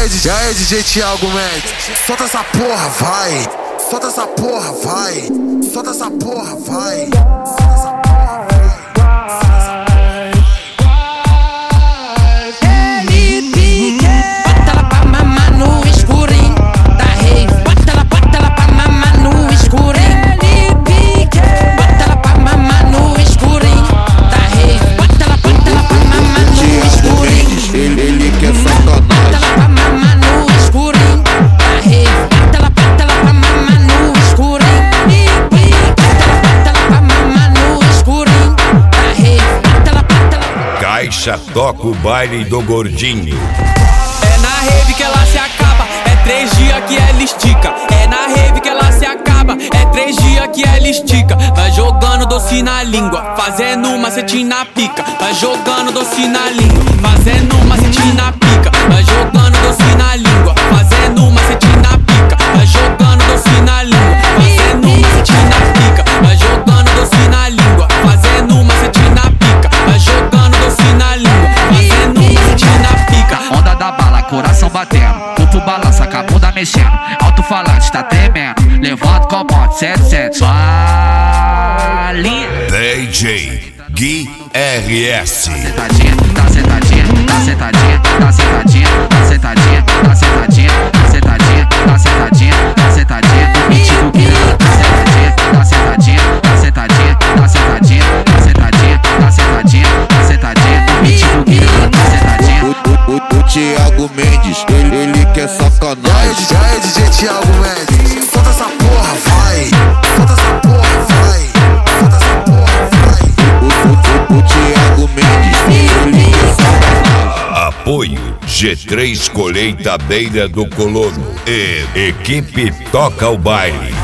aí, DJ Thiago Mendes, solta essa porra, vai. Solta essa porra, vai. Solta essa porra, vai. Solta essa porra, vai. Caixa toca o baile do gordinho. É na rave que ela se acaba, é 3 dias que ela estica. É na rave que ela se acaba, é 3 dias que ela estica. Vai jogando doce na língua, fazendo macetinho na pica. Vai jogando doce na língua, fazendo macetinho na pica. Vai jogando doce na língua, fazendo macetinho na pica. Vai jogando doce na língua, fazendo macetinho na pica. Vai jogando doce na língua, fazendo macetinho na pica. Vai jogando doce na língua, fazendo macetinho na pica. Onda da bala, coração batendo, corpo balança, com a bunda mexendo, alto-falante tá tremendo, levando com a moto 77. DJ Gui RS. Sentadinha, tá sentadinha, tá sentadinha, tá sentadinha, tá sentadinha, tá sentadinha, tá sentadinha, tá sentadinha, tá sentadinha, mentira, tá sentadinha, tá sentadinha, tá sentadinha, tá sentadinha, tá sentadinha, tá sentadinha, tá sentadinha, mentira, tá sentadinha. O Thiago Mendes, ele quer sacanagem. E aí, DJ Thiago Mendes, solta essa porra, vai. Solta essa porra, vai. Solta essa porra, vai. O Thiago Mendes, ele quer sacanagem. Apoio G3 Colheita Beira do Colono e Equipe Toca o Baile.